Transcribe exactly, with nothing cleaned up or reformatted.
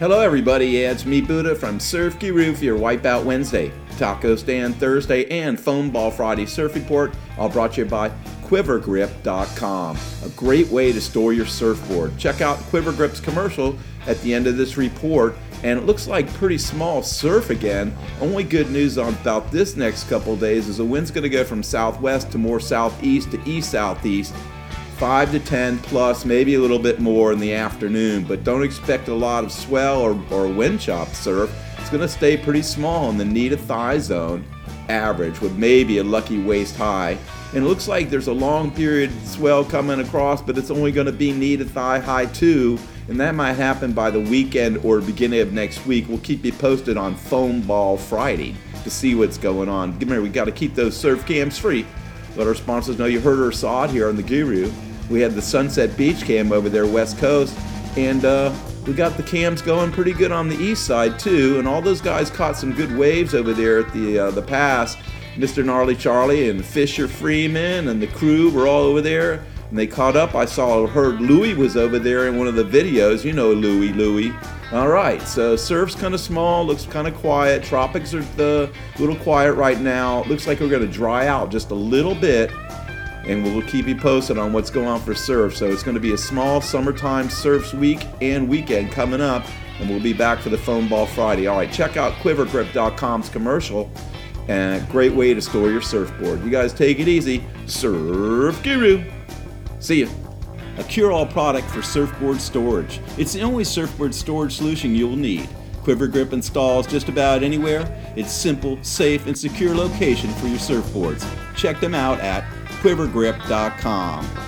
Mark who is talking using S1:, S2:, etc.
S1: Hello everybody, yeah, it's me Buddha from Surf Guru for your Wipeout Wednesday, Taco Stand Thursday, and Foam Ball Friday Surf Report, all brought to you by Quiver Grip dot com. A great way to store your surfboard. Check out Quiver Grip's commercial at the end of this report, and it looks like pretty small surf again. Only good news on about this next couple days is the wind's going to go from southwest to more southeast to east-southeast. five to ten plus, maybe a little bit more in the afternoon, but don't expect a lot of swell or, or wind chop surf. It's going to stay pretty small in the knee to thigh zone average with maybe a lucky waist high. And it looks like there's a long period swell coming across, but it's only going to be knee to thigh high too, and that might happen by the weekend or beginning of next week. We'll keep you posted on Foam Ball Friday to see what's going on. Remember, we got to keep those surf cams free. Let our sponsors know you heard or saw it here on the Guru. We had the Sunset Beach cam over there, West Coast, and uh, we got the cams going pretty good on the east side too. And all those guys caught some good waves over there at the uh, the pass. Mister Gnarly Charlie and Fisher Freeman and the crew were all over there, and they caught up. I saw, heard Louie was over there in one of the videos. You know Louie, Louie. All right, so surf's kind of small, looks kind of quiet. Tropics are a little quiet right now. Looks like we're going to dry out just a little bit, and we'll keep you posted on what's going on for surf. So it's going to be a small summertime surfs week and weekend coming up, and we'll be back for the Foam Ball Friday. All right, check out Quiver Grip dot com's commercial, and a great way to store your surfboard. You guys take it easy. Surf Guru. See ya. A cure-all product for surfboard storage. It's the only surfboard storage solution you'll need. Quiver Grip installs just about anywhere. It's simple, safe, and secure location for your surfboards. Check them out at Quiver Grip dot com.